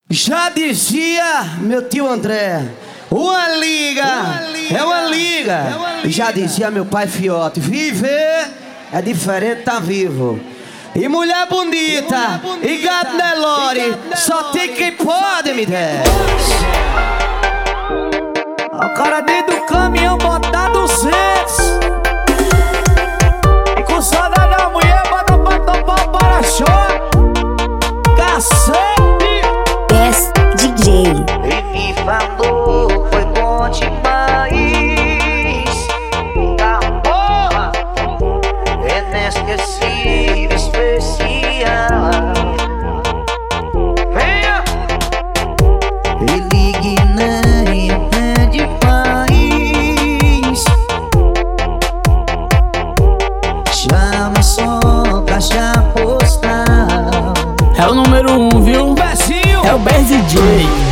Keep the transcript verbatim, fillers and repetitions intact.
Já dizia meu tio André, uma liga, uma liga é uma liga. É uma liga. Já dizia meu pai Fiote, viver é diferente tá vivo. E mulher bonita, e, mulher bonita, e gato Nelore, só tem quem pode me der. O cara dentro do caminhão botar duzentos e com saudade da mulher bota pra topar o para-choque. Cacete! Yes, D J. Ele me falou, foi bom demais. Da porra, inesquecível, especial. Venha! E ligue nem é demais. Chama só caixa postal. É o número um, viu? Bezinho! É o Bez D J.